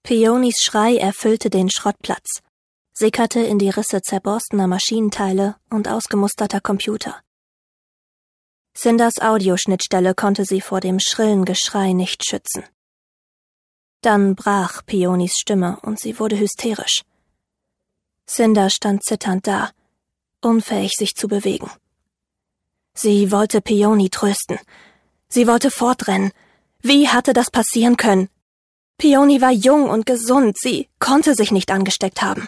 Peonis Schrei erfüllte den Schrottplatz, sickerte in die Risse zerborstener Maschinenteile und ausgemusterter Computer. Cinders Audioschnittstelle konnte sie vor dem schrillen Geschrei nicht schützen. Dann brach Peonis Stimme und sie wurde hysterisch. Cinder stand zitternd da, unfähig sich zu bewegen. Sie wollte Peony trösten. Sie wollte fortrennen. Wie hatte das passieren können? Peony war jung und gesund, sie konnte sich nicht angesteckt haben.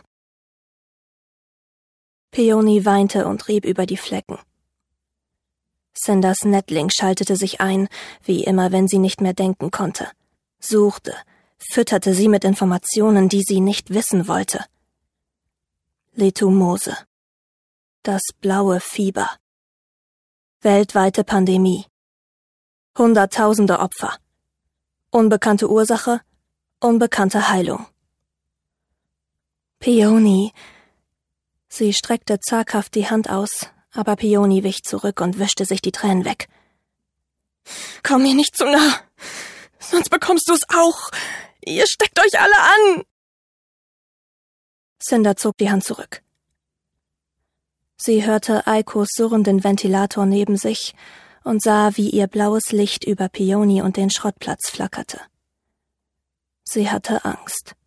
Peony weinte und rieb über die Flecken. Cinders Nettling schaltete sich ein, wie immer, wenn sie nicht mehr denken konnte, suchte, fütterte sie mit Informationen, die sie nicht wissen wollte. Letumose. Das blaue Fieber. Weltweite Pandemie. Hunderttausende Opfer. Unbekannte Ursache, unbekannte Heilung. Peony. Sie streckte zaghaft die Hand aus, aber Peony wich zurück und wischte sich die Tränen weg. »Komm mir nicht zu nah, sonst bekommst du's auch. Ihr steckt euch alle an!« Cinder zog die Hand zurück. Sie hörte Eikos surrenden Ventilator neben sich und sah, wie ihr blaues Licht über Peony und den Schrottplatz flackerte. Sie hatte Angst.